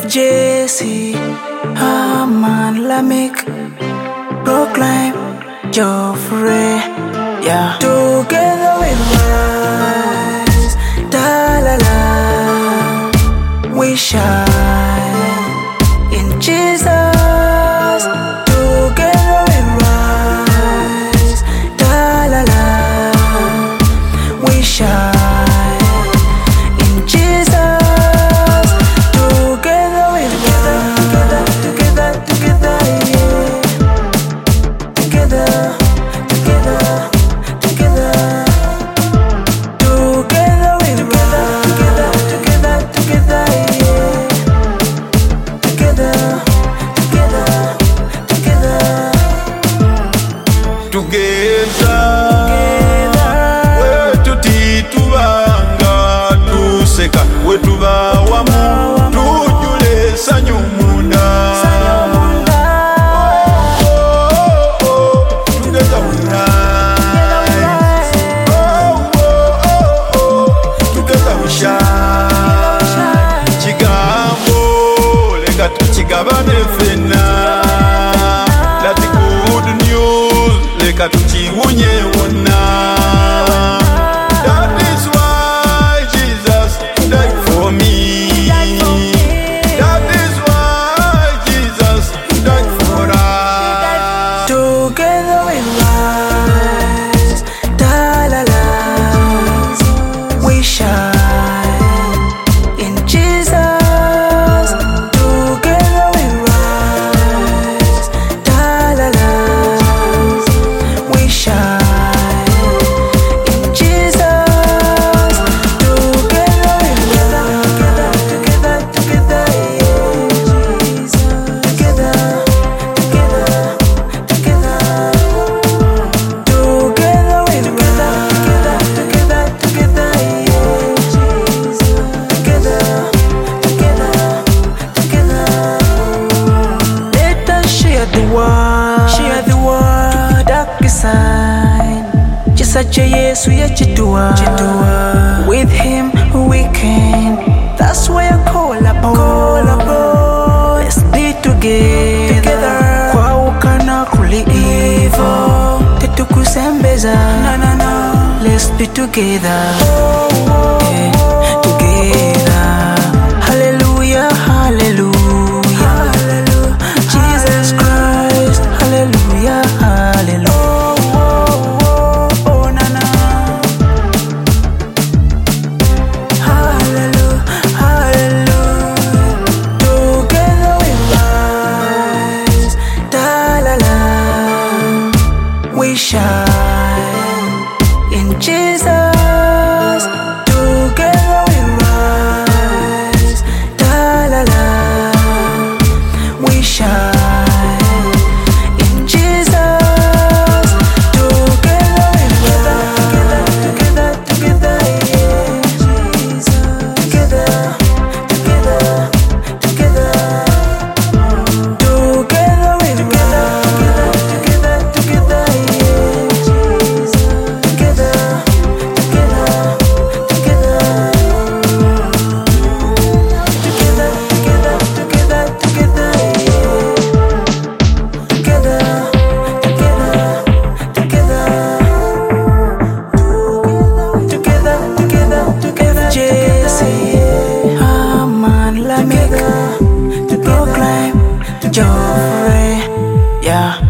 FJC, Haman Lamek, Proclaim, Joffrey, yeah. Together we rise, da-la-la, we shine in Jesus. Together we rise, da-la-la, we shine. That's good news. Leka tuchiunye wona. That is why Jesus died for me. That is why Jesus died for us. Together we rise, da-la-la, we shine in Jesus. Share the word, dark sign. Chisache Yesu yachidua. With him we can. That's why I call upon. Let's be together. Kwa ukana kuliivo. Tetukusembeza. Let's be together. Together. Hallelujah, hallelujah. We shine in Jesus. Together we rise, da-la-la, we shine in Jesus. Together we rise, together, yeah. Jesus, together, together. Together we rise, together. Haman Lamek, Proclaim, Joffrey, yeah.